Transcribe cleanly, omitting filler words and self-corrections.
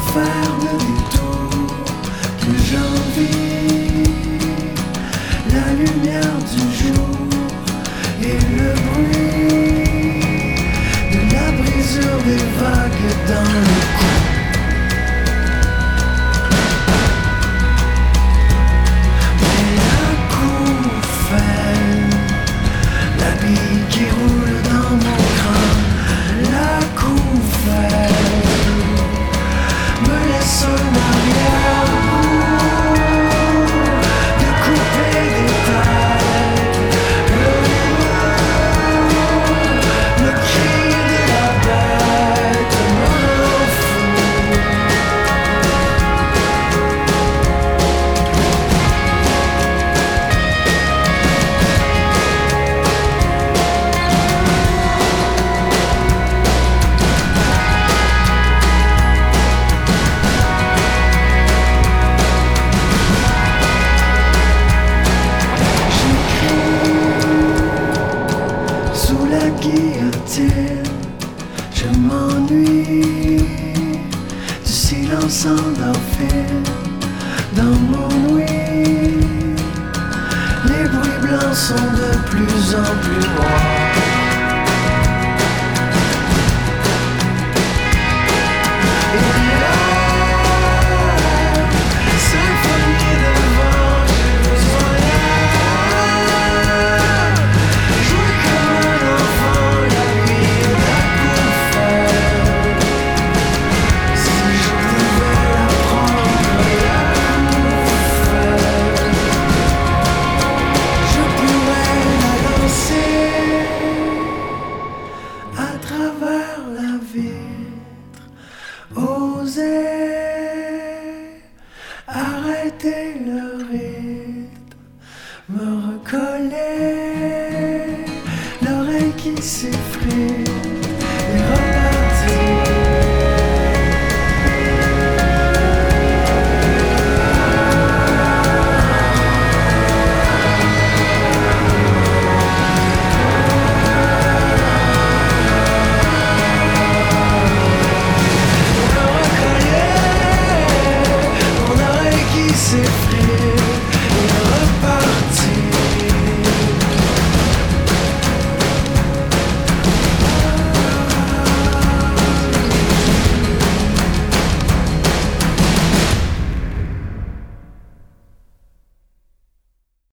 faire le détour que j'envie, la lumière du jour et le bruit de la brisure des vagues dans le cou. Mais la couffaine, la bille qui roule dans mon crâne, la couffaine me laisse un arrière-goût de couper des têtes, le cri de la bête me rend fou. Sous la guillotine, je m'ennuie du silence endorphine dans mon ouïe. Les bruits blancs sont de plus en plus noirs. Et la symphonie de vent, j'ai besoin jouer comme un enfant la nuit de la couffaine. Si je pouvais apprendre la couffaine, je pourrais la danser à travers la vitre. Oser arrêter le rythme.